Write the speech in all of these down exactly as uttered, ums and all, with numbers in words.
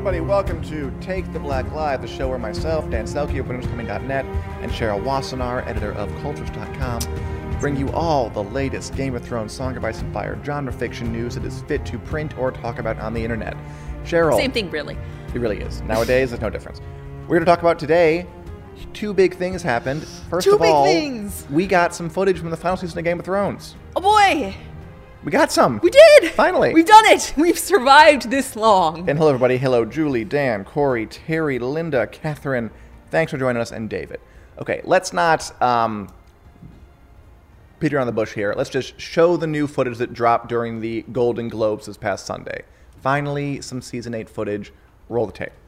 everybody. Welcome to Take the Black Live, the show where myself, Dan Selke of Windows Coming dot net, and Cheryl Wassenaar, editor of Cultures dot com, bring you all the latest Game of Thrones, Song of Ice and Fire, genre fiction news that is fit to print or talk about on the internet. Cheryl. Same thing, really. It really is. Nowadays, there's no difference. We're going to talk about today, two big things happened. First two of all, big things. we got some footage from the final season of Game of Thrones. Oh boy! We got some. We did! Finally. We've done it! We've survived this long. And hello, everybody. Hello, Julie, Dan, Corey, Terry, Linda, Catherine. Thanks for joining us, and David. Okay, let's not um, Peter on the bush here. Let's just show the new footage that dropped during the Golden Globes this past Sunday. Finally, some Season eight footage. Roll the tape.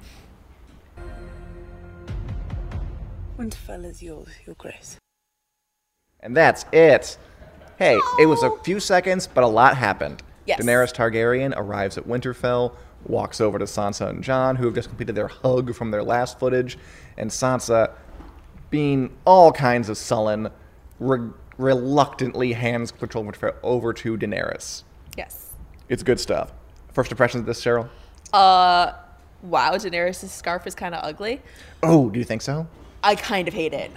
Winterfell is yours, your grace. And that's it. Hey, it was a few seconds, but a lot happened. Yes. Daenerys Targaryen arrives at Winterfell, walks over to Sansa and Jon, who have just completed their hug from their last footage, and Sansa, being all kinds of sullen, re- reluctantly hands control of Winterfell over to Daenerys. Yes. It's good stuff. First impressions of this, Cheryl? Uh, wow, Daenerys' scarf is kind of ugly. Oh, do you think so? I kind of hate it.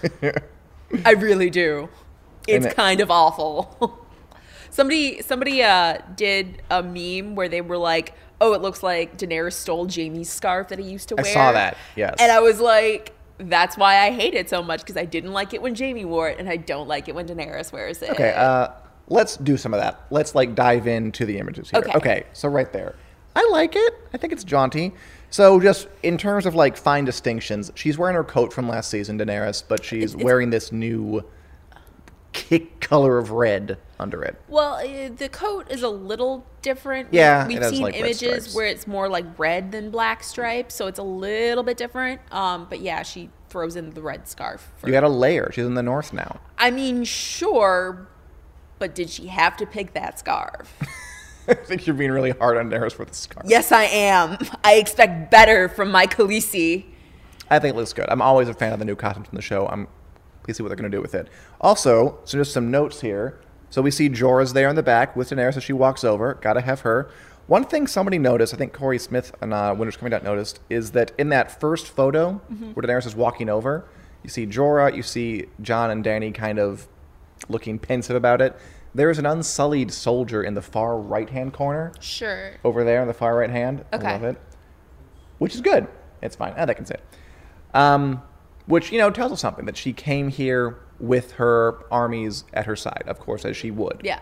I really do. It's it, kind of awful. somebody somebody uh, did a meme where they were like, oh, it looks like Daenerys stole Jaime's scarf that he used to wear. I saw that, yes. And I was like, that's why I hate it so much, because I didn't like it when Jaime wore it, and I don't like it when Daenerys wears it. Okay, uh, let's do some of that. Let's, like, dive into the images here. Okay. Okay, so right there. I like it. I think it's jaunty. So just in terms of, like, fine distinctions, she's wearing her coat from last season, Daenerys, but she's it's, wearing this new kick color of red under it. Well, uh, the coat is a little different. Yeah, we've it has, seen like, red images stripes. where it's more like red than black stripes, so it's a little bit different. Um, but yeah, she throws in the red scarf. For, You got a layer. She's in the north now. I mean, sure, but did she have to pick that scarf? I think you're being really hard on Daenerys for the scarf. Yes, I am. I expect better from my Khaleesi. I think it looks good. I'm always a fan of the new costumes from the show. I'm please see what they're going to do with it. Also, so just some notes here. So we see Jorah's there in the back with Daenerys as she walks over. Got to have her. One thing somebody noticed, I think Corey Smith on uh, Winter's Coming Out noticed, is that in that first photo mm-hmm. where Daenerys is walking over, you see Jorah, you see Jon and Dany kind of looking pensive about it. There's an unsullied soldier in the far right-hand corner. Sure. Over there in the far right hand. Okay. I love it. Which is good. It's fine. Ah, that can say it. Um, which, you know, tells us something, that she came here with her armies at her side, of course, as she would. Yeah.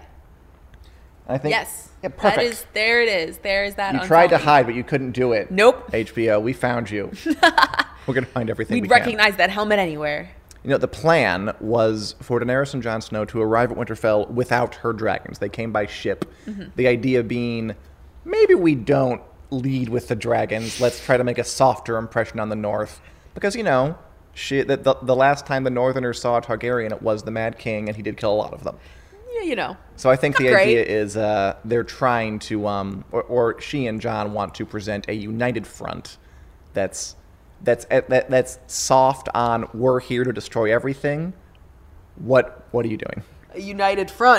I think. Yes. Yeah, perfect. That is, there it is. There is that. You tried to unsullied. hide, but you couldn't do it. Nope. H B O, we found you. We're going to find everything We'd we can. recognize that helmet anywhere. You know, the plan was for Daenerys and Jon Snow to arrive at Winterfell without her dragons. They came by ship. Mm-hmm. The idea being, maybe we don't lead with the dragons. Let's try to make a softer impression on the North. Because, you know, she, the, the, the last time the Northerners saw a Targaryen, it was the Mad King, and he did kill a lot of them. Yeah, you know. So I think Not the great. idea is uh, they're trying to, um, or, or she and Jon want to present a united front that's... That's that, that's soft on we're here to destroy everything. What what are you doing? A united front.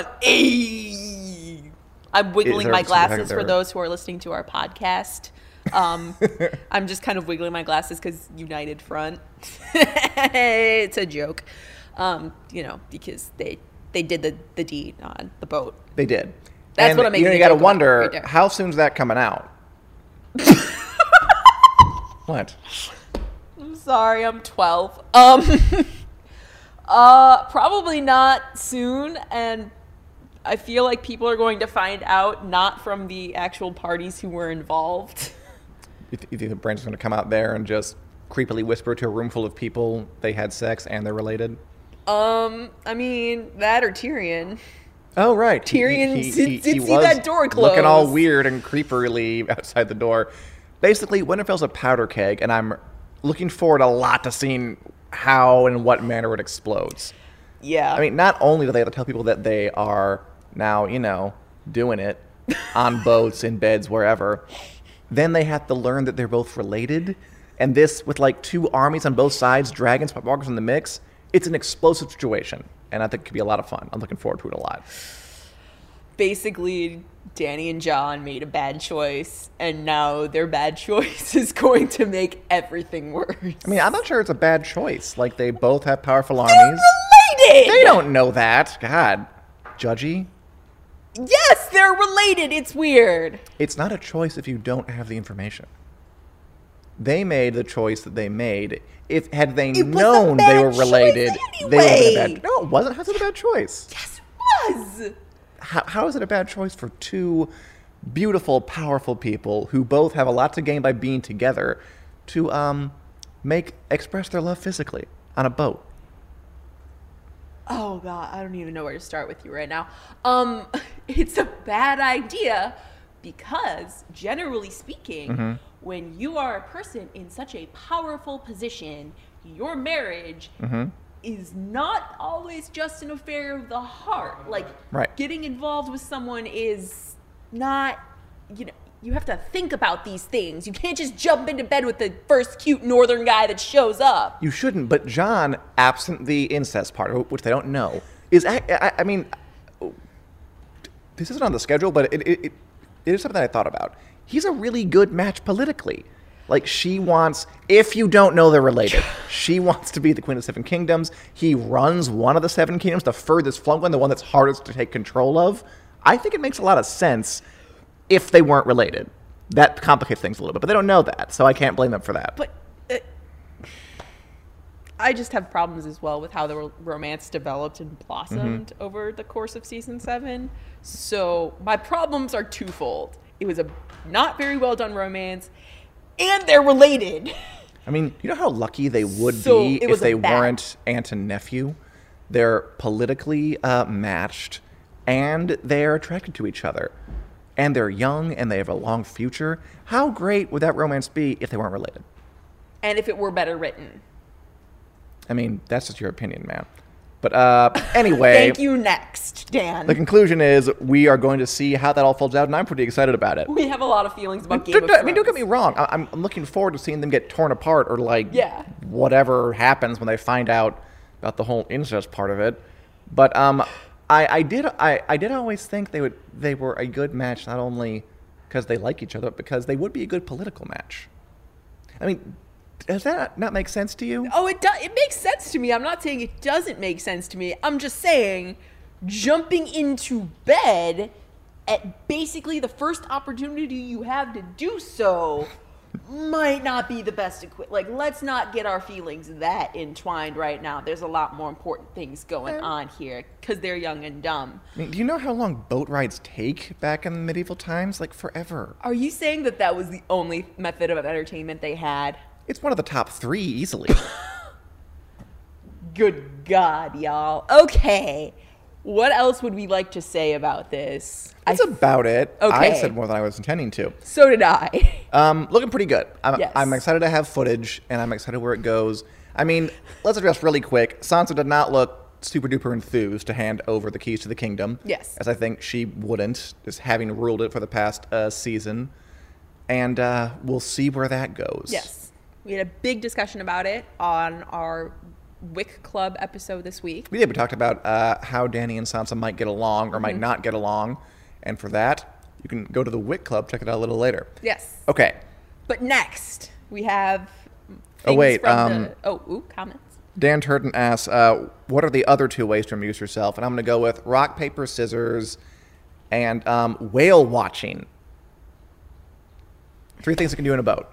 Ayy. I'm wiggling there- my so glasses there- for those who are listening to our podcast. Um, I'm just kind of wiggling my glasses because united front. It's a joke, um, you know, because they they did the, the deed on the boat. They did. That's and, what I'm making You, know, a you got to joke about wonder right there. how soon's that coming out. What? I'm sorry, I'm twelve. Um, uh, probably not soon, and I feel like people are going to find out not from the actual parties who were involved. You, th- you think the brand's going to come out there and just creepily whisper to a room full of people they had sex and they're related? Um, I mean, that or Tyrion. Oh, right. Tyrion He- he- did- he- did he see was that door looking all close. weird and creepily outside the door. Basically, Winterfell's a powder keg, and I'm looking forward a lot to seeing how and in what manner it explodes. Yeah. I mean, not only do they have to tell people that they are now, you know, doing it on boats, in beds, wherever, then they have to learn that they're both related. And this, with like two armies on both sides, dragons, White Walkers in the mix, it's an explosive situation. And I think it could be a lot of fun. I'm looking forward to it a lot. basically Danny and John made a bad choice, and now their bad choice is going to make everything worse. I mean, I'm not sure it's a bad choice. Like, they both have powerful They're armies. related! They don't know that. God. Judgy. Yes, they're related. It's weird. It's not a choice if you don't have the information. They made the choice that they made. If had they It was a known they bad were related, choice they would have been a anyway. bad. No, it wasn't. How's it a bad choice? Yes, it was. How, how is it a bad choice for two beautiful, powerful people who both have a lot to gain by being together to um make express their love physically on a boat? Oh God, I don't even know where to start with you right now. Um, it's a bad idea because, generally speaking, Mm-hmm. when you are a person in such a powerful position, your marriage Mm-hmm. is not always just an affair of the heart. Like, Right. getting involved with someone is not, you know, you have to think about these things. You can't just jump into bed with the first cute northern guy that shows up. You shouldn't, but John, absent the incest part, which they don't know, is, I, I, I mean, this isn't on the schedule, but it, it, it, it is something that I thought about. He's a really good match politically. Like, she wants, if you don't know they're related, she wants to be the Queen of the Seven Kingdoms. He runs one of the Seven Kingdoms, the furthest flung one, the one that's hardest to take control of. I think it makes a lot of sense if they weren't related. That complicates things a little bit, but they don't know that, so I can't blame them for that. But uh, I just have problems as well with how the ro- romance developed and blossomed Mm-hmm. over the course of season seven. So my problems are twofold. It was a not very well done romance, and they're related. I mean, you know how lucky they would So, be it if was a they bad- weren't aunt and nephew? They're politically uh, matched, and they're attracted to each other. And they're young, and they have a long future. How great would that romance be if they weren't related? And if it were better written. I mean, that's just your opinion, man. But uh, anyway, Thank you. Next, Dan. the conclusion is we are going to see how that all folds out, and I'm pretty excited about it. We have a lot of feelings about Game Don't- of don't- I mean, don't get Thrones. me wrong. I- I'm I'm looking forward to seeing them get torn apart, or like Yeah. whatever happens when they find out about the whole incest part of it. But um, I, I did I, I did always think they would they were a good match, not only because they like each other, but because they would be a good political match. I mean, does that not make sense to you? Oh, it does. It makes sense to me. I'm not saying it doesn't make sense to me. I'm just saying jumping into bed at basically the first opportunity you have to do so might not be the best equi- like let's not get our feelings that entwined right now. There's a lot more important things going on here because they're young and dumb. I mean, do you know how long boat rides take back in medieval times? Like forever. Are you saying that that was the only method of entertainment they had? It's one of the top three easily. Good God, y'all. Okay. What else would we like to say about this? That's about it. I Okay. said more than I was intending to. So did I. Um, looking pretty good. I'm, Yes. I'm excited to have footage, and I'm excited where it goes. I mean, let's address really quick. Sansa did not look super duper enthused to hand over the keys to the kingdom. Yes. As I think she wouldn't, just having ruled it for the past uh, season. And uh, we'll see where that goes. Yes. We had a big discussion about it on our Wick Club episode this week. We did. We talked about uh, how Dany and Sansa might get along or might Mm-hmm. not get along. And for that, you can go to the Wick Club, check it out a little later. Yes. Okay. But next, we have things Oh, wait, from um, the... Oh, ooh, comments. Dan Turton asks, uh, what are the other two ways to amuse yourself? And I'm going to go with rock, paper, scissors, and um, whale watching. Three things you can do in a boat.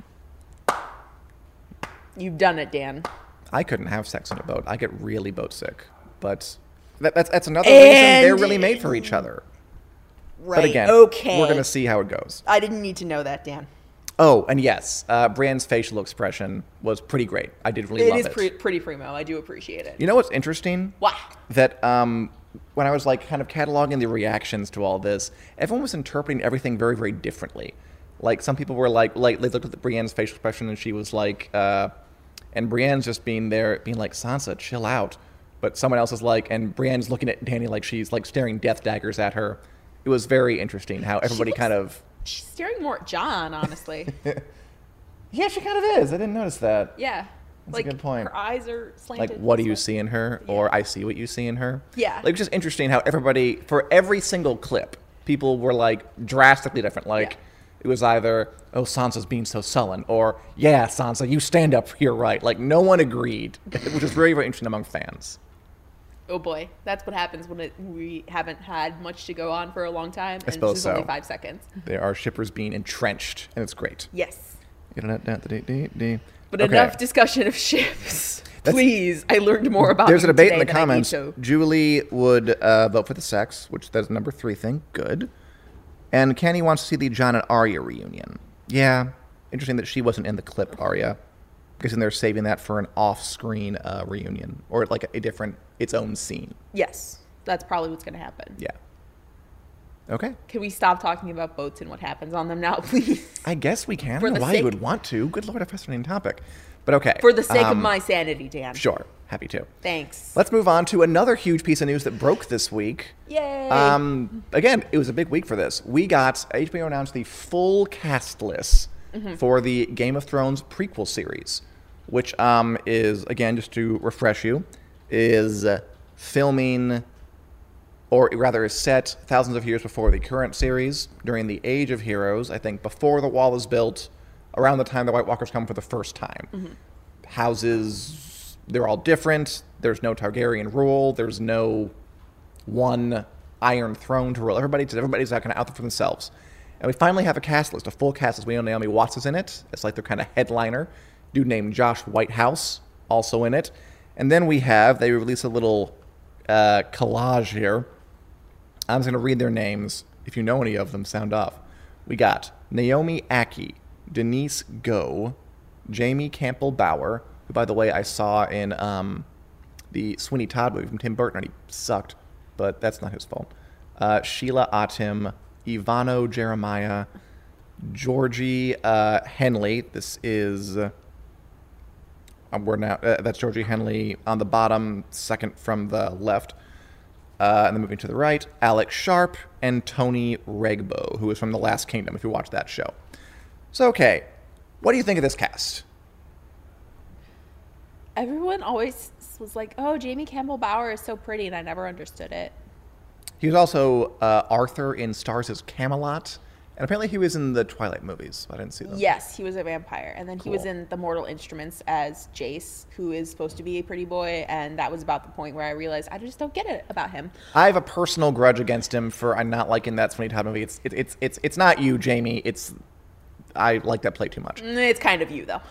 You've done it, Dan. I couldn't have sex in a boat. I get really boat sick. But that, that's, that's another reason they're And- really made for each other. Right. But again, okay. we're going to see how it goes. I didn't need to know that, Dan. Oh, and yes, uh, Brienne's facial expression was pretty great. I did really It love is it. pre- pretty primo. I do appreciate it. You know what's interesting? What? That um, when I was like kind of cataloging the reactions to all this, everyone was interpreting everything very, very differently. Like some people were like, like they looked at the Brienne's facial expression and she was like, uh, and Brienne's just being there, being like, Sansa, chill out. But someone else is like, and Brienne's looking at Dany like she's like staring death daggers at her. It was very interesting how everybody looks- kind of. She's staring more at John, honestly. Yeah, she kind of is. I didn't notice that. Yeah. That's like a good point. her eyes are slanted. Like, what do this you way. see in her? Or I see what you see in her? Yeah. Like, it's just interesting how everybody, for every single clip, people were, like, drastically different. Like, Yeah. it was either, oh, Sansa's being so sullen, or, yeah, Sansa, you stand up for your right. Like, no one agreed, which is very, very interesting among fans. Oh boy, that's what happens when it, we haven't had much to go on for a long time, and suppose this is so. only five seconds. There are shippers being entrenched, and it's great. Yes. But But enough discussion of ships. Please, I learned more about There's a you debate in today the than I need comments. to. Julie would uh, vote for the sex, which that's number three thing. Good. And Kenny wants to see the Jon and Arya reunion. Yeah. Interesting that she wasn't in the clip, Arya. Guessing they're saving that for an off-screen uh, reunion. Or like a, a different, its own scene. Yes, that's probably what's going to happen. Yeah. Okay. Can we stop talking about boats and what happens on them now, please? I guess we can. I For don't know the why sake- you would want to. Good Lord, a fascinating topic. But okay. For the sake of um, my sanity, Dan. Sure. Happy to. Thanks. Let's move on to another huge piece of news that broke this week. Yay. Um, again, it was a big week for this. We got, H B O announced the full cast list Mm-hmm. for the Game of Thrones prequel series, which um, is, again, just to refresh you, is uh, filming, or rather is set thousands of years before the current series, during the Age of Heroes, I think before the wall is built, around the time the White Walkers come for the first time. Mm-hmm. Houses, they're all different. There's no Targaryen rule. There's no one Iron Throne to rule everybody. Everybody's kind of out there for themselves. And we finally have a cast list, a full cast list. We know Naomi Watts is in it. It's like their kind of headliner. Dude named Josh Whitehouse also in it. And then we have, they released a little uh, collage here. I'm just going to read their names. If you know any of them, sound off. We got Naomi Ackie, Denise Go, Jamie Campbell Bower, who, by the way, I saw in um, the Sweeney Todd movie from Tim Burton, and he sucked, but that's not his fault. Uh, Sheila Atim, Ivano Jeremiah, Georgie uh, Henley. This is uh, we're now uh, that's Georgie Henley on the bottom, second from the left, uh, and then moving to the right, Alex Sharp and Tony Regbo, who is from The Last Kingdom. If you watch that show, so okay, what do you think of this cast? Everyone always was like, oh, Jamie Campbell Bower is so pretty, and I never understood it. He was also uh, Arthur in Stars' Camelot, and apparently he was in the Twilight movies. I didn't see them. Yes, he was a vampire. And then he was Cool. in The Mortal Instruments as Jace, who is supposed to be a pretty boy. And that was about the point where I realized I just don't get it about him. I have a personal grudge against him for I'm not liking that Sweeney Todd movie. It's it, it's it's it's not you, Jamie. It's I like that play too much. Mm, It's kind of you, though.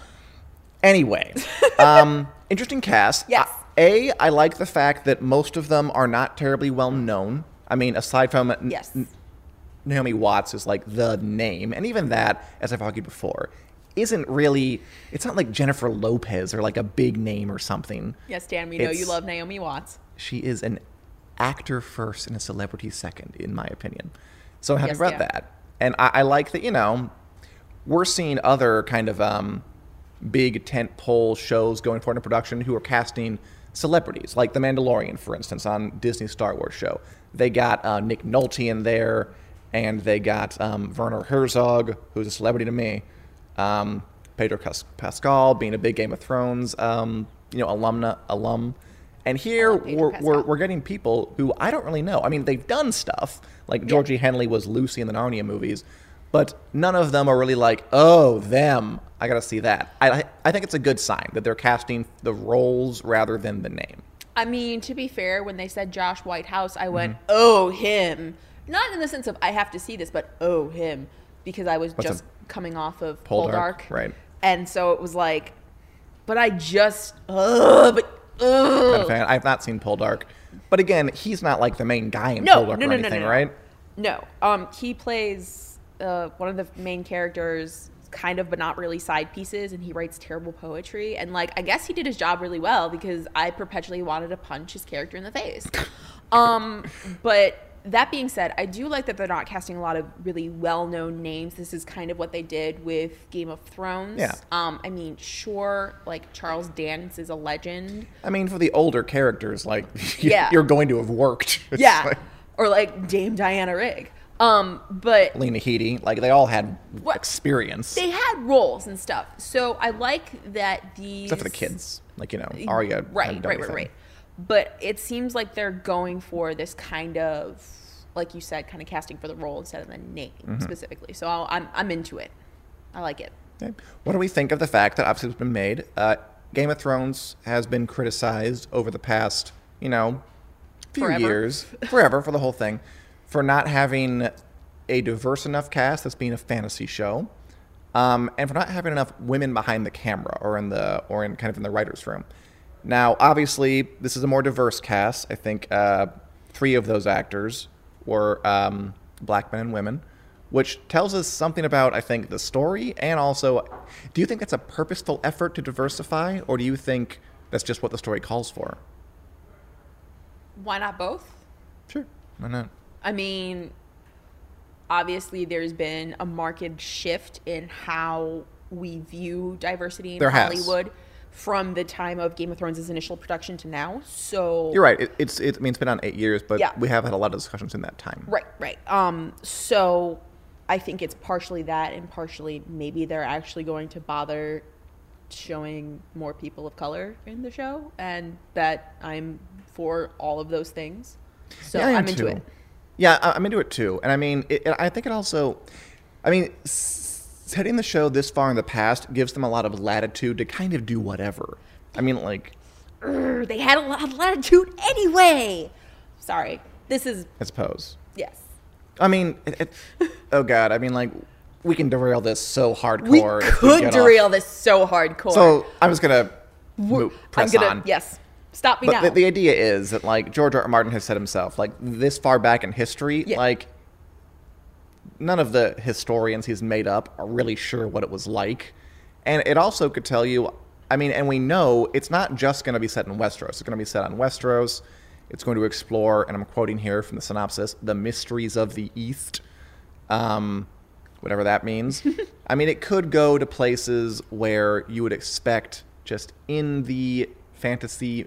Anyway, um, interesting cast. Yes. Uh, A, I like the fact that most of them are not terribly well known. I mean, aside from N- Yes. N- Naomi Watts is like the name, and even that, as I've argued before, isn't really. It's not like Jennifer Lopez or like a big name or something. Yes, Dan, we know you It's- love Naomi Watts. She is an actor first and a celebrity second, in my opinion. So I'm happy Yes, about yeah. that. And I, I like that, you know, we're seeing other kind of um, big tent pole shows going forward in production who are casting celebrities, like The Mandalorian, for instance, on Disney's Star Wars show. They got uh, Nick Nolte in there, and they got um, Werner Herzog, who's a celebrity to me. Um, Pedro Cas- Pascal, being a big Game of Thrones, um, you know, alumna, alum. And here love Pedro we're, we're Pascal. we're getting people who I don't really know. I mean, they've done stuff like Georgie Henley was Lucy in the Narnia movies, but none of them are really like, oh, them. I gotta see that. I I think it's a good sign that they're casting the roles rather than the name. I mean, to be fair, when they said Josh Whitehouse, I went, Mm-hmm. oh, him. Not in the sense of I have to see this, but oh, him. Because I was What's just a- coming off of Poldark, Poldark. right. And so it was like, but I just, ugh, but, ugh. Not a fan. I've not seen Poldark, but again, he's not like the main guy in No, Poldark no, or no, no, anything, no, no. right? No, um, he plays uh, one of the main characters, kind of, but not really side pieces, and he writes terrible poetry. And like, I guess he did his job really well because I perpetually wanted to punch his character in the face. um, but that being said, I do like that they're not casting a lot of really well-known names. This is kind of what they did with Game of Thrones. Yeah. Um, I mean, sure, like Charles Dance is a legend. I mean, for the older characters, like Yeah. you're going to have worked. It's Yeah. like- Or like Dame Diana Rigg. Um, but Lena Headey, like they all had What? experience. they had roles and stuff. So I like that these Except for the kids. Like, you know, Arya. Right, hadn't done right, right, anything. right. But it seems like they're going for this kind of, like you said, kind of casting for the role instead of the name Mm-hmm. specifically. So I'll, I'm I'm into it. I like it. Okay. What do we think of the fact that obviously it's been made? Uh, Game of Thrones has been criticized over the past, you know, few Forever. years, forever for the whole thing, for not having a diverse enough cast that's being a fantasy show, um, and for not having enough women behind the camera or in the or in kind of in the writers' room. Now, obviously, this is a more diverse cast. I think uh, three of those actors were um, black men and women, which tells us something about, I think, the story. And also, do you think that's a purposeful effort to diversify, or do you think that's just what the story calls for? Why not both? Sure, why not? I mean, obviously, there's been a marked shift in how we view diversity in There has. Hollywood from the time of Game of Thrones' initial production to now. So You're right. It, it's it, I mean, it's been on eight years, but Yeah. we have had a lot of discussions in that time. Right, right. Um, so I think it's partially that, and partially maybe they're actually going to bother showing more people of color in the show, and that I'm for all of those things. So Yeah, I am I'm into too. it. Yeah, I- I'm into it too. And I mean, it, it- I think it also, I mean, s- setting the show this far in the past gives them a lot of latitude to kind of do whatever. I mean, like, Urgh, they had a lot of latitude anyway. Sorry. This is I suppose. yes. I mean, it, it, oh God, I mean, like, we can derail this so hardcore. We if could get off- derail this so hardcore. So I'm just gonna mo- press I'm gonna on. yes. Stop me But now. the, the idea is that, like, George R. R. Martin has said himself, like, this far back in history, Yeah. like, none of the historians he's made up are really sure what it was like. And it also could tell you, I mean, and we know it's not just going to be set in Westeros. It's going to be set on Westeros. It's going to explore, and I'm quoting here from the synopsis, the mysteries of the East. Um, whatever that means. I mean, it could go to places where you would expect just in the fantasy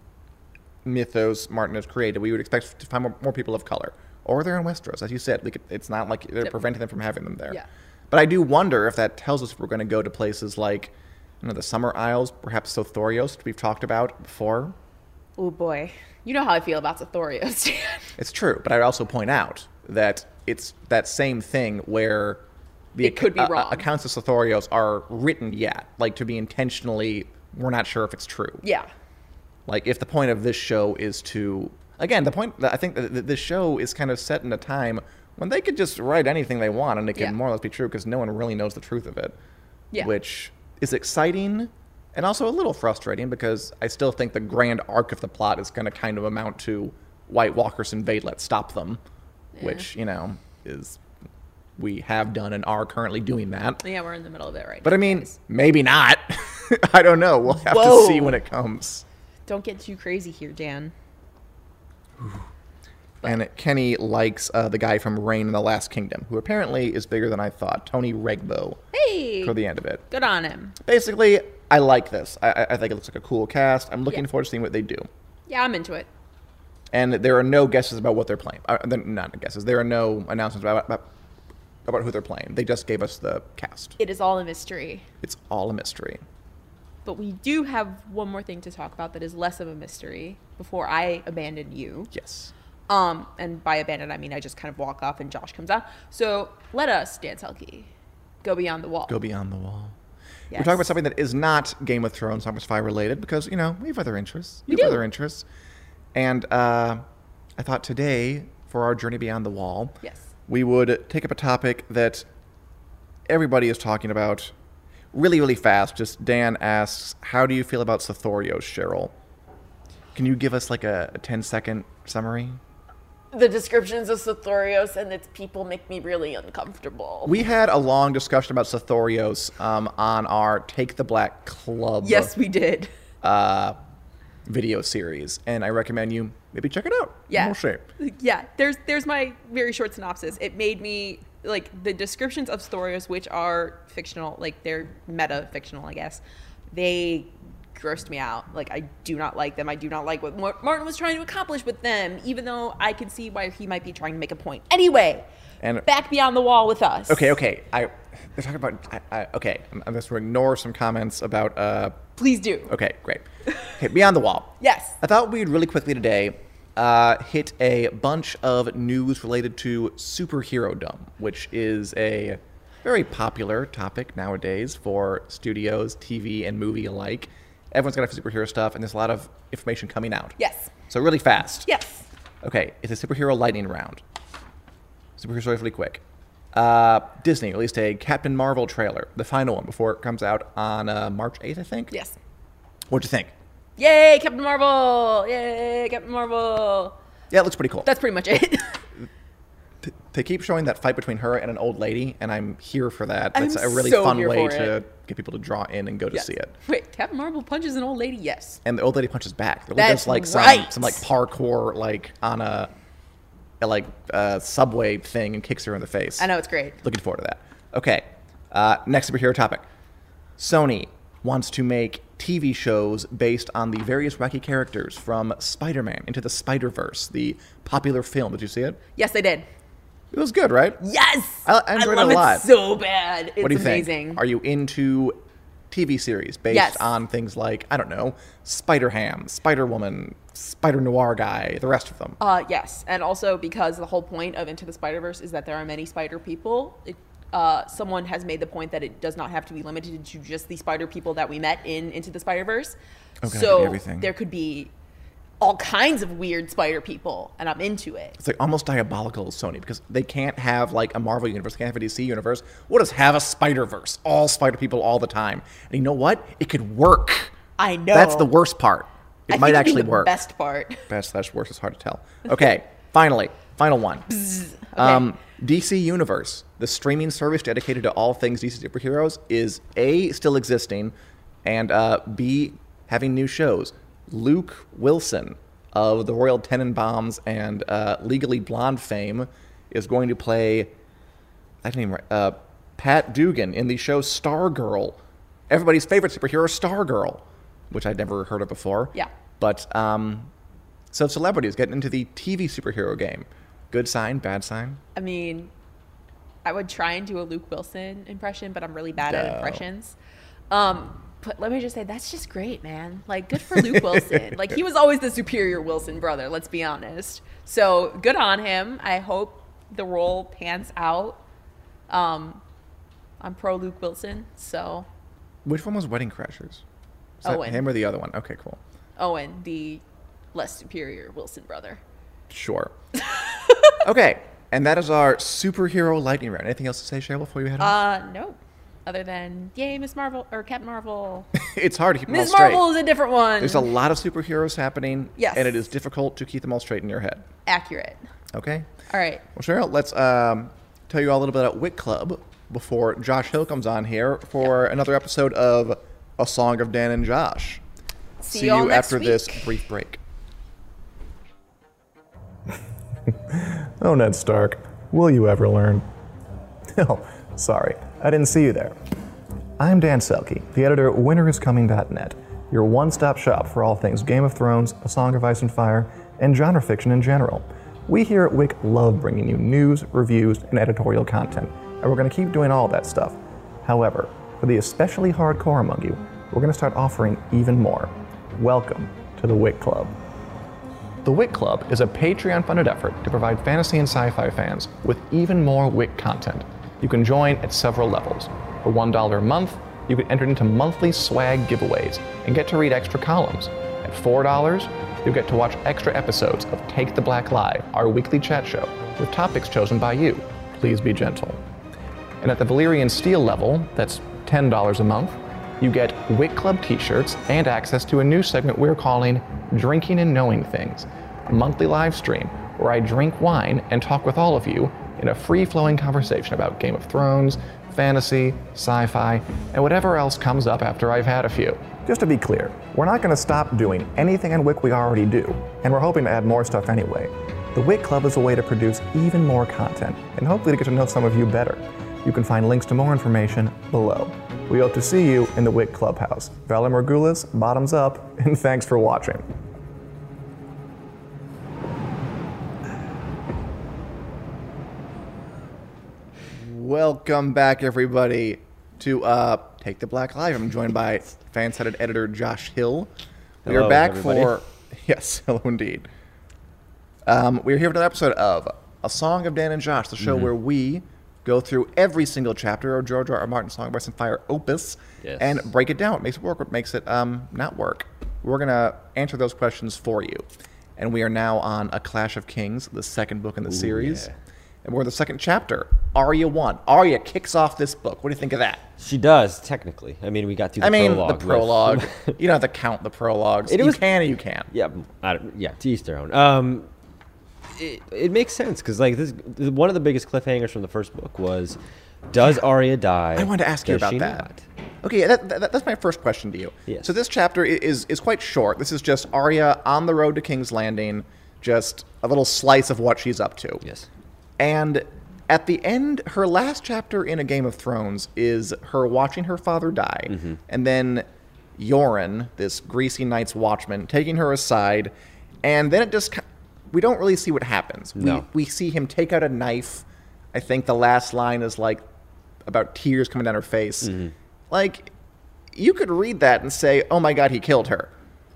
mythos Martin has created, we would expect to find more, more people of color. Or they're in Westeros, as you said. We could, it's not like they're Yep. preventing them from having them there. Yeah. But I do wonder if that tells us we're going to go to places like, you know, the Summer Isles, perhaps Sothorios, which we've talked about before. Oh boy. You know how I feel about Sothorios, Dan. It's true, but I'd also point out that it's that same thing where the It could be ac- uh, wrong. accounts of Sothorios are written yet, like to be intentionally, we're not sure if it's true. Yeah. Like, if the point of this show is to, again, the point, I think that th- this show is kind of set in a time when they could just write anything they want and it can Yeah. more or less be true because no one really knows the truth of it. Yeah. Which is exciting and also a little frustrating because I still think the grand arc of the plot is going to kind of amount to White Walkers invade, let's stop them, Yeah. which, you know, is, we have done and are currently doing that. Yeah, we're in the middle of it right But now. I mean, guys. maybe not. I don't know. We'll have Whoa. to see when it comes. Don't get too crazy here, Dan. And Kenny likes uh, the guy from Reign in the Last Kingdom, who apparently is bigger than I thought, Tony Regbo, Hey. for the end of it. Good on him. Basically, I like this. I, I- I think it looks like a cool cast. I'm looking Yeah. forward to seeing what they do. Yeah, I'm into it. And there are no guesses about what they're playing. Uh, they're not guesses. There are no announcements about, about about who they're playing. They just gave us the cast. It is all a mystery. It's all a mystery. But we do have one more thing to talk about that is less of a mystery before I abandon you. Yes. Um, and by abandon, I mean I just kind of walk off and Josh comes out. So let us, Dan Selke, go beyond the wall. Go beyond the wall. Yes. We're talking about something that is not Game of Thrones, Summer Spy related, because, you know, we have other interests. We You have do. other interests. And uh, I thought today, for our journey beyond the wall, Yes. we would take up a topic that everybody is talking about really, really fast. Just Dan asks, how do you feel about Sothorios, Cheryl? Can you give us like a, a ten second summary? The descriptions of Sothorios and its people make me really uncomfortable. We had a long discussion about Sothorios um, on our Take the Black Club Yes, we did. uh, video series, and I recommend you maybe check it out. Yeah. We'll share. Yeah, there's there's my very short synopsis. It made me like the descriptions of Sothorios, which are fictional, like they're meta fictional, I guess. They grossed me out. Like I do not like them. I do not like what Mar- Martin was trying to accomplish with them, even though I can see why he might be trying to make a point. Anyway, And back beyond the wall with us. okay, okay, I they're talking about I, I, okay. I'm, I'm just going to ignore some comments about. Uh, Please do. okay, great. Okay, beyond the wall. Yes. I thought we'd really quickly today uh, hit a bunch of news related to superhero-dom, which is a very popular topic nowadays for studios, T V, and movie alike. Everyone's got superhero stuff, and there's a lot of information coming out. Yes. So really fast. Yes. Okay, it's a superhero lightning round. Superhero stories really quick. Uh, Disney released a Captain Marvel trailer, the final one, before it comes out on uh, March eighth, I think. Yes. What'd you think? Yay, Captain Marvel! Yay, Captain Marvel! Yeah, it looks pretty cool. That's pretty much it. They keep showing that fight between her and an old lady, and I'm here for that. That's I'm a really so fun here way for to it. get people to draw in and go to Yes. see it. Wait, Captain Marvel punches an old lady? Yes. And the old lady punches back. The old That's does like some, right. some like parkour like on a, a like uh, subway thing and kicks her in the face. I know, it's great. Looking forward to that. Okay, uh, next superhero topic. Sony wants to make T V shows based on the various wacky characters from Spider-Man Into the Spider-Verse, the popular film. Did you see it? Yes, they did. It was good, right? Yes! I- I enjoyed it love a lot. it so bad. It's What do you amazing. think? Are you into T V series based Yes. on things like, I don't know, Spider-Ham, Spider-Woman, Spider-Noir guy, the rest of them? Uh, yes, and also because the whole point of Into the Spider-Verse is that there are many spider people. It, uh, someone has made the point that it does not have to be limited to just the spider people that we met in Into the Spider-Verse. Oh, God, it could so be everything. there could be all kinds of weird spider people, and I'm into it. It's like almost diabolical, Sony, because they can't have like a Marvel universe, they can't have a D C universe. What does have a Spider-Verse? All spider people all the time. And you know what? It could work. I know. That's the worst part. It I might think it'd be actually the work. Best part. Best slash worst is hard to tell. Okay, finally, final one. Okay. Um, D C Universe, the streaming service dedicated to all things D C superheroes, is A, still existing, and uh, B, having new shows. Luke Wilson of the Royal Tenenbaums and uh, Legally Blonde fame is going to play, I didn't even, uh, Pat Dugan in the show Stargirl, everybody's favorite superhero, Stargirl, which I'd never heard of before. Yeah. But, um, so celebrities getting into the T V superhero game. Good sign, bad sign? I mean, I would try and do a Luke Wilson impression, but I'm really bad at No. impressions. Um, but let me just say, that's just great, man. Like, good for Luke Wilson. Like, he was always the superior Wilson brother, let's be honest. So, good on him. I hope the role pans out. Um, I'm pro Luke Wilson, so Which one was Wedding Crashers? Is that Owen. him or the other one? Okay, cool. Owen, the less superior Wilson brother. Sure. Okay, and that is our superhero lightning round. Anything else to say, Cheryl, before you head on? Uh, no. Other than, yay, Miss Marvel, or Captain Marvel. It's hard to keep them all Miss straight. Marvel is a different one. There's a lot of superheroes happening, Yes. and it is difficult to keep them all straight in your head. Accurate. Okay? All right. Well, Cheryl, let's um, tell you all a little bit about Wick Club before Josh Hill comes on here for another episode of A Song of Dan and Josh. See, See you, all you next after week. this brief break. Oh, Ned Stark, will you ever learn? Oh, sorry, I didn't see you there. I'm Dan Selke, the editor at winter is coming dot net, your one-stop shop for all things Game of Thrones, A Song of Ice and Fire, and genre fiction in general. We here at Wick love bringing you news, reviews, and editorial content, and we're going to keep doing all that stuff. However, for the especially hardcore among you, we're going to start offering even more. Welcome to the Wick Club. The Wick Club is a Patreon-funded effort to provide fantasy and sci-fi fans with even more Wick content. You can join at several levels. For one dollar a month, you can enter into monthly swag giveaways and get to read extra columns. At four dollars, you'll get to watch extra episodes of Take the Black Live, our weekly chat show, with topics chosen by you. Please be gentle. And at the Valyrian Steel level, that's ten dollars a month, you get Wick Club t-shirts and access to a new segment we're calling Drinking and Knowing Things, a monthly live stream where I drink wine and talk with all of you in a free-flowing conversation about Game of Thrones, fantasy, sci-fi, and whatever else comes up after I've had a few. Just to be clear, we're not going to stop doing anything in Wick we already do, and we're hoping to add more stuff anyway. The Wick Club is a way to produce even more content, and hopefully to get to know some of you better. You can find links to more information below. We hope to see you in the Wick Clubhouse. Valar Morghulis, bottoms up, and thanks for watching. Welcome back, everybody, to uh, Take the Black Live. I'm joined by fan-sided editor Josh Hill. We Hello, are back everybody. for... Yes, hello indeed. Um, we're here for another episode of A Song of Dan and Josh, the show Mm-hmm. where we go through every single chapter of George R. R. Martin's Song of Ice and Fire opus Yes. and break it down. What makes it work, what makes it um, not work. We're going to answer those questions for you. And we are now on A Clash of Kings, the second book in the series. yeah. And we're in the second chapter. Arya won. Arya kicks off this book. What do you think of that? She does, technically. I mean, we got through the I mean, prologue. the with- prologue. You don't have to count the prologues. It you was- can or you can't. yeah, I don't, yeah, to each their own. Um, it, it makes sense, because like this, one of the biggest cliffhangers from the first book was, does Arya die? I wanted to ask you Does about she that. not? Okay, that, that, that's my first question to you. Yes. So this chapter i- is is quite short. This is just Arya on the road to King's Landing, just a little slice of what she's up to. Yes. And at the end, her last chapter in A Game of Thrones is her watching her father die, Mm-hmm. and then Yoren, this greasy Night's Watchman, taking her aside, and then it just ki- we don't really see what happens. No. We we see him take out a knife. I think the last line is like about tears coming down her face. Mm-hmm. Like, you could read that and say, "Oh my God, he killed her."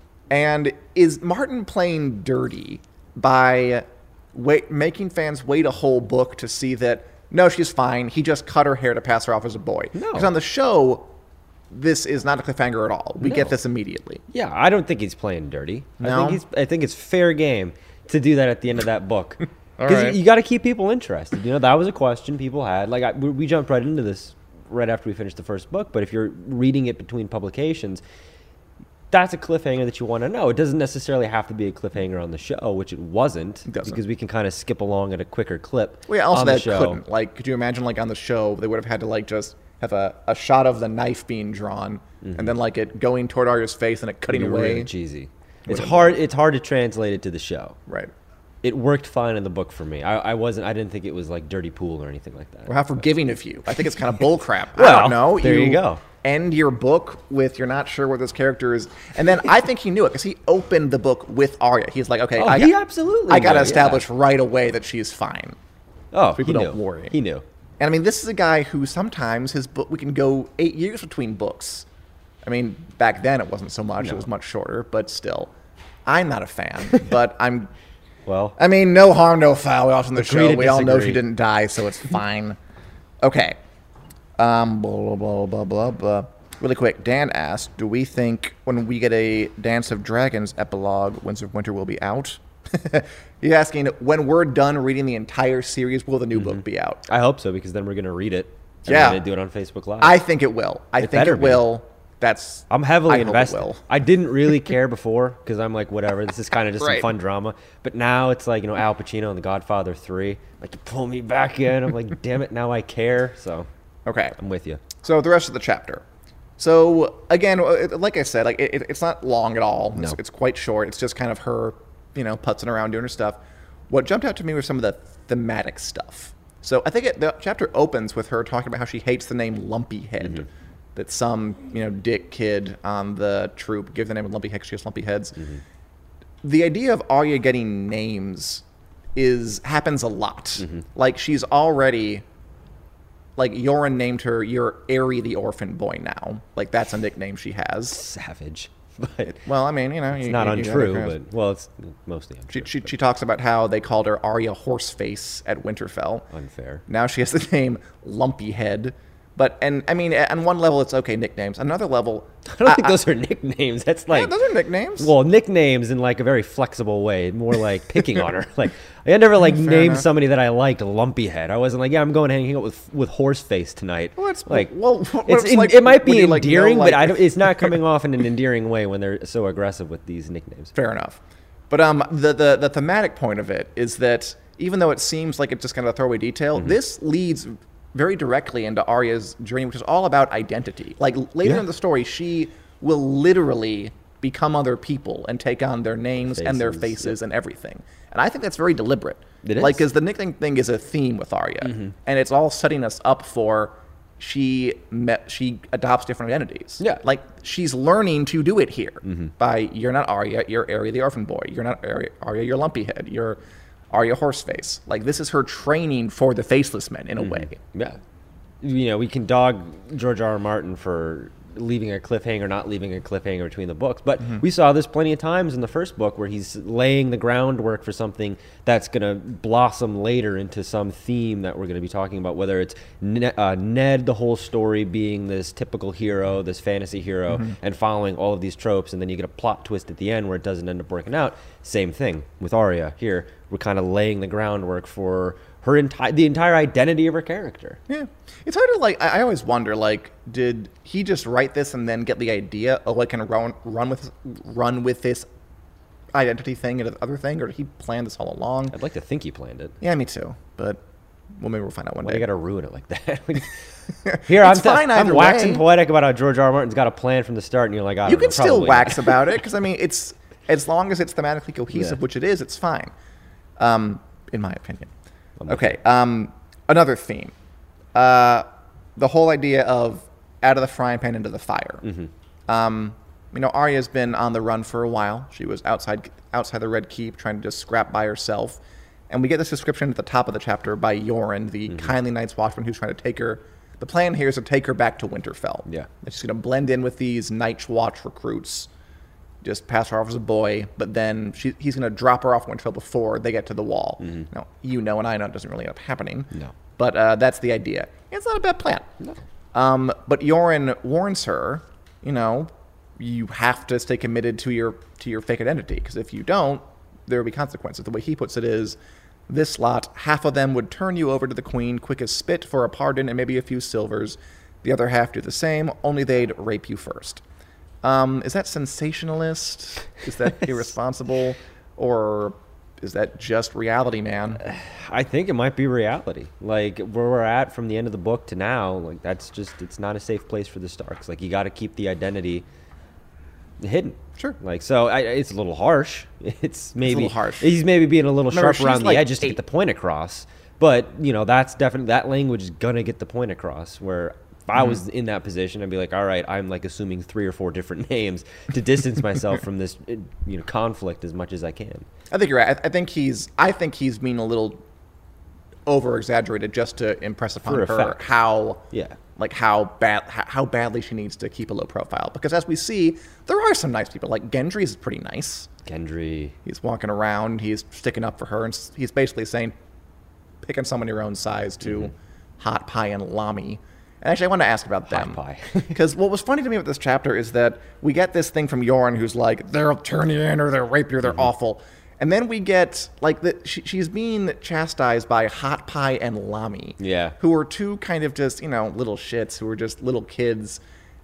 And is Martin playing dirty by wait, making fans wait a whole book to see that, no, she's fine, he just cut her hair to pass her off as a boy? No. Because on the show, this is not a cliffhanger at all. We get No. this immediately. Yeah, I don't think he's playing dirty. I No? think he's. I think it's fair game to do that at the end of that book. All Because right. you, you got to keep people interested. You know, that was a question people had. Like, I, we, we jumped right into this right after we finished the first book. But if you're reading it between publications, that's a cliffhanger that you want to know. It doesn't necessarily have to be a cliffhanger on the show, which it wasn't, It doesn't. because we can kind of skip along at a quicker clip. Well, yeah, also on the that show. couldn't. Like, could you imagine, like, on the show, they would have had to, like, just have a, a shot of the knife being drawn, and then, like, it going toward Arya's face and it cutting It'd be away. really cheesy. It's Would've hard. It's hard to translate it to the show. Right. It worked fine in the book for me. I, I wasn't. I didn't think it was like dirty pool or anything like that. Or how forgiving of you. I think it's kind of bullcrap. I Well, don't know. there you go. End your book with you're not sure what this character is, and then I think he knew it because he opened the book with Arya. He's like, okay, Oh, I he got, absolutely I got to knew, establish yeah. right away that she's fine. Oh, People he don't knew. worry. He knew. And I mean, this is a guy who sometimes his book we can go eight years between books. I mean, back then it wasn't so much; it was much shorter, but still, I'm not a fan. But I'm. Well, I mean, no harm, no foul. We watching the Agree show. to We all know she disagree. didn't die, so it's fine. Okay. Um, blah, blah, blah, blah, blah, blah. Really quick, Dan asked, do we think when we get a Dance of Dragons epilogue, Winds of Winter will be out? He's asking, when we're done reading the entire series, will the new book be out? I hope so, because then we're gonna read it. And Yeah. we're gonna do it on Facebook Live. I think it will. I It think better it be. will. That's. I'm heavily I hope it invested. will. I didn't really care before because I'm like, whatever. This is kind of just Right. some fun drama. But now it's like, you know, Al Pacino and The Godfather three. Like, you pull me back in. I'm like, damn it, now I care. So Okay. I'm with you. So the rest of the chapter. So again, uh, it- like I said, like it, it's not long at all. It's, No. it's quite short. It's just kind of her, you know, putzing around doing her stuff. What jumped out to me was some of the thematic stuff. So I think it, the chapter opens with her talking about how she hates the name Lumpy Head. Mm-hmm. That some, you know, dick kid on the troop gave the name of Lumpy Head because she has lumpy heads. Mm-hmm. The idea of Arya getting names is happens a lot. Mm-hmm. Like she's already like Yoren named her "You're Airy the Orphan Boy" now. Like that's a nickname she has. Savage. But Well, I mean, you know, it's you, not you, you untrue, gotta- but, well, it's mostly she, untrue. she she talks about how they called her Arya Horseface at Winterfell. Unfair. Now she has the name Lumpy Head. But and I mean, on one level it's okay nicknames. Another level, I don't think those are nicknames. That's yeah, like, those are nicknames. well, nicknames in like a very flexible way, more like picking on her. Like, I never like Fair named enough. somebody that I liked Lumpy Head. I wasn't like, yeah, I'm going to hang out with with Horseface tonight. Well, it's- like, well, what it's it's in- like it might when be you, like, know, endearing, like- but I don't, it's not coming off in an endearing way when they're so aggressive with these nicknames. Fair enough. But um, the, the the thematic point of it is that even though it seems like it's just kind of a throwaway detail, Mm-hmm. this leads very directly into Arya's journey, which is all about identity. Like later Yeah. in the story, she will literally become other people and take on their names and their Faces, faces and everything. And I think that's very deliberate. It Like, is. Mm-hmm. because the nickname thing is a theme with Arya, and it's all setting us up for she met, she adopts different identities. Yeah. Like she's learning to do it here by you're not Arya, you're Arya the Orphan Boy. You're not Arya, Arya you're Lumpy Head. You're Arya Horseface. Like this is her training for the Faceless Men in a way. Yeah. you know, we can dog George R. R. Martin for leaving a cliffhanger, not leaving a cliffhanger between the books. But Mm-hmm. we saw this plenty of times in the first book where he's laying the groundwork for something that's going to blossom later into some theme that we're going to be talking about, whether it's Ne- uh, Ned, the whole story being this typical hero, this fantasy hero, Mm-hmm. and following all of these tropes, and then you get a plot twist at the end where it doesn't end up working out. Same thing with Arya here. We're kind of laying the groundwork for her entire the entire identity of her character. Yeah, it's hard to like. I, I always wonder, like, did he just write this and then get the idea of like kind of run run with run with this identity thing and the other thing, or did he plan this all along? I'd like to think he planned it. Yeah, me too. But well, maybe we'll find out one Why day. you got to ruin it like that? Here, I'm, It's th- fine I'm either waxing way. poetic about how George R. R. Martin's got a plan from the start, and you're like, I don't You know, can still probably wax not. about it because I mean, it's as long as it's thematically cohesive, Yeah. which it is, it's fine. Um, in my opinion. I'm with Okay. Um, another theme, uh, the whole idea of out of the frying pan into the fire. Mm-hmm. Um, you know, Arya's been on the run for a while. She was outside outside the Red Keep, trying to just scrap by herself. And we get this description at the top of the chapter by Yoren, the Mm-hmm. kindly Night's Watchman, who's trying to take her. The plan here is to take her back to Winterfell. Yeah. She's going to blend in with these Night's Watch recruits, just pass her off as a boy, but then she, he's going to drop her off Winterfell before they get to the wall. Now, you know and I know it doesn't really end up happening. No. But uh, that's the idea. It's not a bad plan. No. Um, but Yoren warns her, you know, you have to stay committed to your to your fake identity, because if you don't, there will be consequences. The way he puts it is, this lot, half of them would turn you over to the queen quick as spit for a pardon and maybe a few silvers. The other half do the same, only they'd rape you first. Um, is that sensationalist? Is that irresponsible? Or is that just reality, man? I think it might be reality. Like where we're at from the end of the book to now, like that's just it's not a safe place for the Starks. Like you got to keep the identity hidden. Sure. Like so, I, it's a little harsh. It's maybe little harsh. He's maybe being a little Remember, sharp around she's the like edges to eight. get the point across. But you know, that's definitely that language is gonna get the point across. Where if I was in that position, I'd be like, all right, I'm like assuming three or four different names to distance myself from this, you know, conflict as much as I can. I think you're right. I, I think he's. I think he's being a little over exaggerated just to impress upon For her effect. how, Yeah. like how bad, how, how badly she needs to keep a low profile. Because as we see, there are some nice people. Like Gendry is pretty nice. Gendry. He's walking around. He's sticking up for her, and s- he's basically saying, pick on someone your own size to Hot Pie and Lami. And actually, I want to ask about them. Pie. Because what was funny to me with this chapter is that we get this thing from Yoren who's like, they'll turn you in or they'll rape you, they're Mm-hmm. awful. And then we get, like, the, she, she's being chastised by Hot Pie and Lami. Yeah. Who are two kind of just, you know, little shits who are just little kids.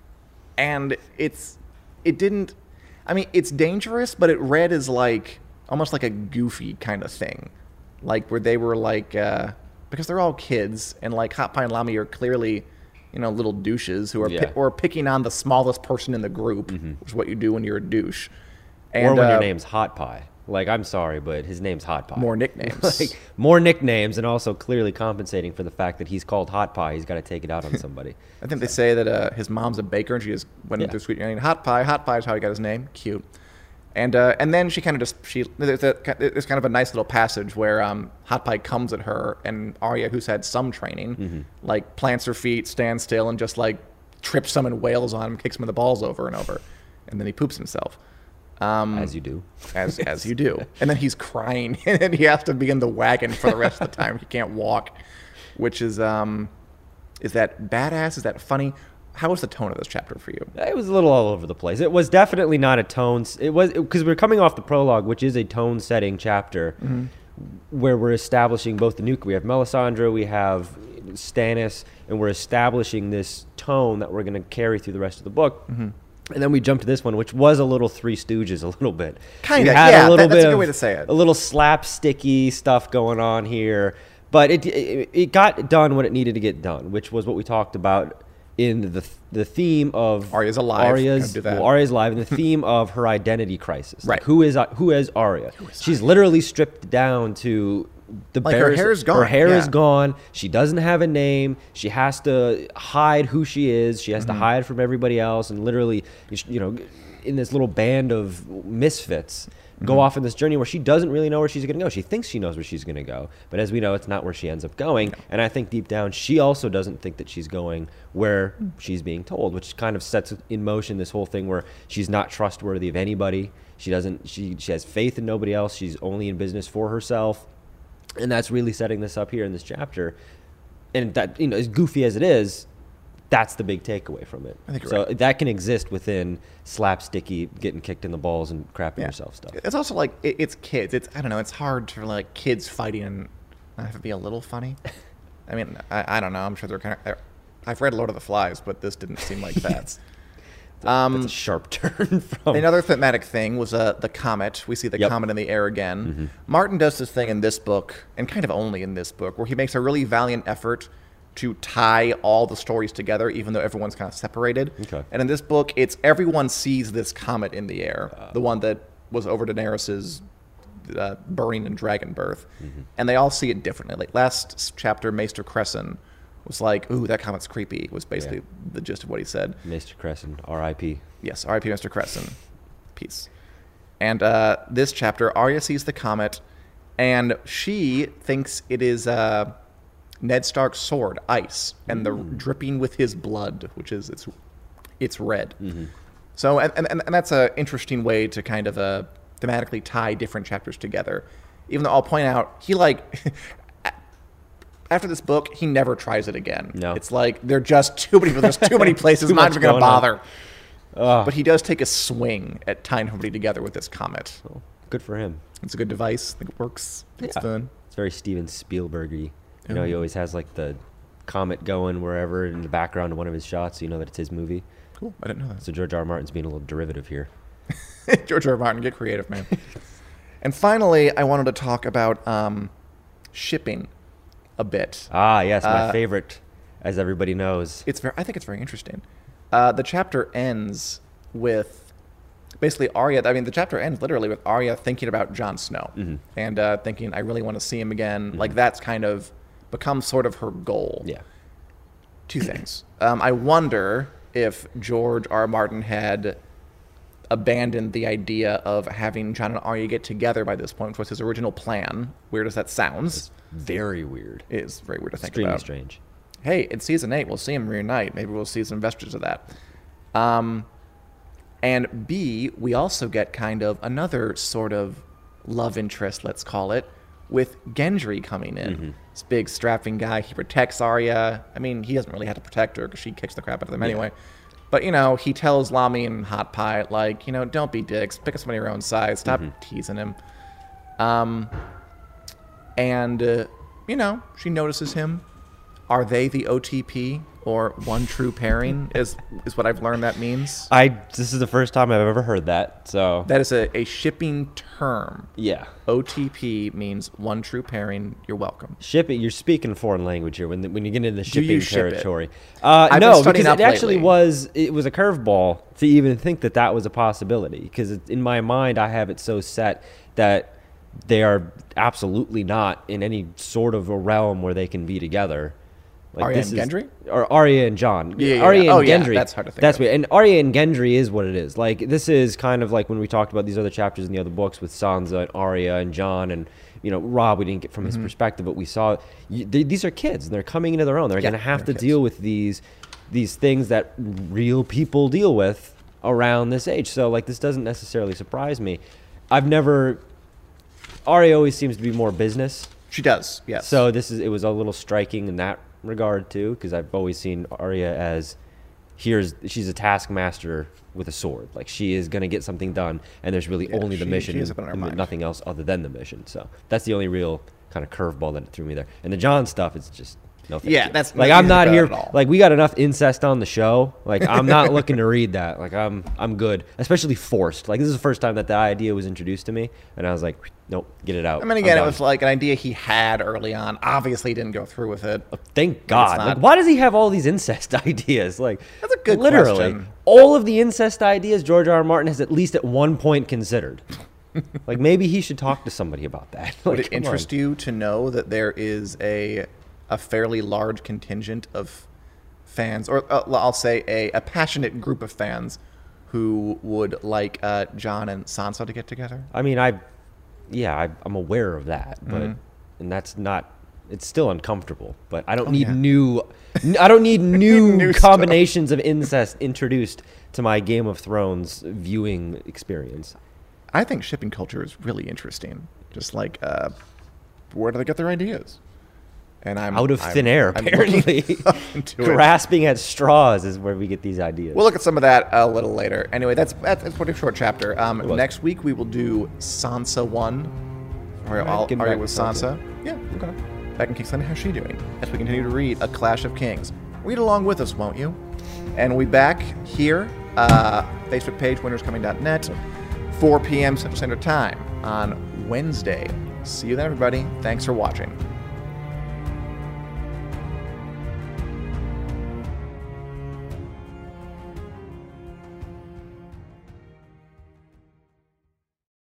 And it's, it didn't, I mean, it's dangerous, but it read as like, almost like a goofy kind of thing. Like, where they were like, uh, because they're all kids, and like Hot Pie and Lami are clearly, you know, little douches who are Yeah. pi- or picking on the smallest person in the group, which is what you do when you're a douche. or when uh, your name's Hot Pie. Like, I'm sorry, but his name's Hot Pie. More nicknames. like, more nicknames, and also clearly compensating for the fact that he's called Hot Pie. He's got to take it out on somebody. I think they say that uh, his mom's a baker, and she just went Yeah. through sweet name. Hot Pie. Hot Pie is how he got his name. Cute. And uh, and then she kind of just she there's, a, there's kind of a nice little passage where um, Hot Pie comes at her, and Arya, who's had some training, Mm-hmm. like plants her feet, stands still, and just like trips some and wails on him, kicks him in the balls over and over, and then he poops himself. Um, As you do. as as you do. And then he's crying, and then he has to be in the wagon for the rest of the time. He can't walk, which is um, is that badass? Is that funny? How was the tone of this chapter for you? It was a little all over the place. It was definitely not a tone. s- It was because we're coming off the prologue, which is a tone-setting chapter, where we're establishing both the nuke. We have Melisandre, we have Stannis, and we're establishing this tone that we're going to carry through the rest of the book. And then we jump to this one, which was a little Three Stooges, a little bit. Kinda, We had yeah, a little that- that's bit a good of- way to say it. A little slapsticky stuff going on here, but it, it it got done what it needed to get done, which was what we talked about in the the theme of Arya's alive. Arya's Gotta do that. well, Arya's alive, and the theme of her identity crisis. Like, Right. who is who is Arya? She's literally stripped down to the Like, her barest- hair is Her gone, hair is yeah. gone. She doesn't have a name. She has to hide who she is. She has Mm-hmm. to hide from everybody else, and literally, you know, in this little band of misfits, go Mm-hmm. off on this journey where she doesn't really know where she's going to go. She thinks she knows where she's going to go, but as we know, it's not where she ends up going. And I think deep down, she also doesn't think that she's going where she's being told, which kind of sets in motion this whole thing where she's not trustworthy of anybody. She doesn't. She she has faith in nobody else. She's only in business for herself, and that's really setting this up here in this chapter. And that, you know, as goofy as it is, that's the big takeaway from it. I think you're so right. that can exist within slapsticky, getting kicked in the balls and crapping Yeah. yourself stuff. It's also like it, it's kids. It's I don't know. It's hard for like kids fighting and not have to be a little funny. I mean, I, I don't know. I'm sure they're kind of. I've read Lord of the Flies, but this didn't seem like that. um, That's a sharp turn from. Another thematic thing was uh, the comet. We see the Yep. comet in the air again. Martin does this thing in this book, and kind of only in this book, where he makes a really valiant effort to tie all the stories together, even though everyone's kind of separated. Okay. And in this book, it's everyone sees this comet in the air, the one that was over Daenerys's uh, burning and dragon birth, and they all see it differently. Like last s- chapter, Maester Crescent was like, "Ooh, that comet's creepy." Was basically Yeah. the gist of what he said. Mister Crescent, R I P Yes, R I P Mister Crescent. Peace. And uh, this chapter, Arya sees the comet, and she thinks it is uh, Ned Stark's sword, ice, and the dripping with his blood, which is it's it's red. So, and, and, and that's an interesting way to kind of uh, thematically tie different chapters together. Even though I'll point out, he like after this book, he never tries it again. No. It's like there are just too many. There's too many places. Too I'm not much even going to going on. bother. Ugh. But he does take a swing at tying everybody together with this comet. Oh, good for him. It's a good device. I think it works. It's Yeah. fun. It's very Steven Spielberg-y. You know, he always has like the comet going wherever in the background of one of his shots, so you know that it's his movie. Cool. I didn't know that. So George R. R. Martin's being a little derivative here. George R. R. Martin, get creative, man. And finally, I wanted to talk about um, shipping a bit. Ah, yes, my Uh, favorite, as everybody knows. It's very. I think it's very interesting. Uh, the chapter ends with basically Arya. I mean, the chapter ends literally with Arya thinking about Jon Snow and uh, thinking, "I really want to see him again." Like that's kind of becomes sort of her goal. Yeah. Two things. Um, I wonder if George R. R. Martin had abandoned the idea of having Jon and Arya get together by this point, which was his original plan. Weird as that sounds, Very weird. it is very weird to think Extremely about. strange. Hey, in season eight, we'll see him reunite. Maybe we'll see some vestiges of that. Um, and B, we also get kind of another sort of love interest, let's call it, with Gendry coming in. Mm-hmm. This big strapping guy. He protects Arya. I mean, he doesn't really have to protect her because she kicks the crap out of them anyway. But, you know, he tells Lami and Hot Pie, like, you know, don't be dicks. Pick up somebody your own size. Stop Mm-hmm. teasing him. Um, and, uh, you know, she notices him. Are they the O T P or one true pairing? Is is what I've learned that means. I this is the first time I've ever heard that. So That is a, a shipping term. yeah, O T P means one true pairing. You're welcome. shipping. You're speaking foreign language here when the, when you get into the Do you shipping ship it? territory. Uh, I've been no, studying because up it actually lately. was it was a curveball to even think that that was a possibility. Because in my mind, I have it so set that they are absolutely not in any sort of a realm where they can be together. Like Arya this and is- Gendry? Or Arya and John. Yeah, yeah, Arya yeah. and Oh, yeah, Gendry. that's hard to think That's of. weird. And Arya and Gendry is what it is. Like this is kind of like when we talked about these other chapters in the other books with Sansa and Arya and John and you know Rob. We didn't get from Mm-hmm. his perspective, but we saw y- they, these are kids and they're coming into their own. They're Yeah, going to have to they're kids. deal with these these things that real people deal with around this age. So like this doesn't necessarily surprise me. I've never. Arya always seems to be more business. She does. Yes. So this is it was a little striking in that regard too, because I've always seen Arya as here's she's a taskmaster with a sword. Like she is gonna get something done, and there's really Yeah, only the she- mission she has and, it on her and mind. nothing else other than the mission. So that's the only real kind of curveball that it threw me there. And the John stuff is just no. Thank Yeah, you. that's like not I'm not bad here. at all. Like we got enough incest on the show. Like I'm not looking to read that. Like I'm I'm good, especially forced. Like this is the first time that that idea was introduced to me, and I was like, nope, get it out. I mean, I'm again, it done. was like an idea he had early on. Obviously, he didn't go through with it. Thank God. not. Like, why does he have all these incest ideas? Like, That's a good literally, question. all of the incest ideas George R. R. Martin has at least at one point considered. Like, maybe he should talk to somebody about that. Would Like, it come interest on. you to know that there is a a fairly large contingent of fans, or uh, I'll say a, a passionate group of fans, who would like uh, Jon and Sansa to get together? I mean, I, yeah, I, I'm aware of that, but Mhm. and that's not. It's still uncomfortable, but I don't Oh, need yeah. new. n- I don't need new, New stuff. combinations of incest introduced to my Game of Thrones viewing experience. I think shipping culture is really interesting. Just like, uh, where do they get their ideas? And I'm Out of I'm- thin air, I'm apparently. looking up into it. Grasping at straws is where we get these ideas. We'll look at some of that a little later. Anyway, that's that's, that's a pretty short chapter. Um, was. next week we will do Sansa one. Are, Alright, all, getting are you back with to Sansa. Sansa? Yeah, we're gonna. Back in King's Landing, how's she doing? As we continue to read A Clash of Kings. Read along with us, won't you? And we'll be back here, uh, Facebook page, winners coming dot net, four p.m. Central Standard Time on Wednesday. See you then, everybody. Thanks for watching.